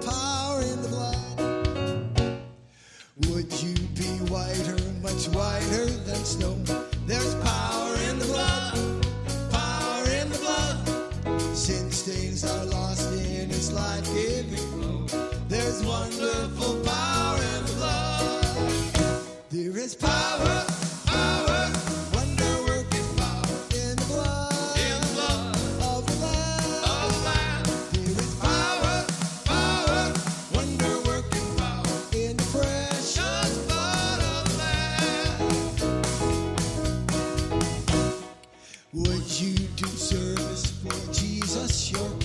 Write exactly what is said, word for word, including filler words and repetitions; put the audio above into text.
power in the blood. Would you be whiter, much whiter than snow? There's power in the blood, power in the blood. Sin stains are lost in its life-giving flow. There's wonderful power in the blood. There is power, power, wonder-working power in the blood, in the blood of the Lamb, of the Lamb. There is power, power, wonder-working power in the precious blood of the Lamb. Would you do service for Jesus, your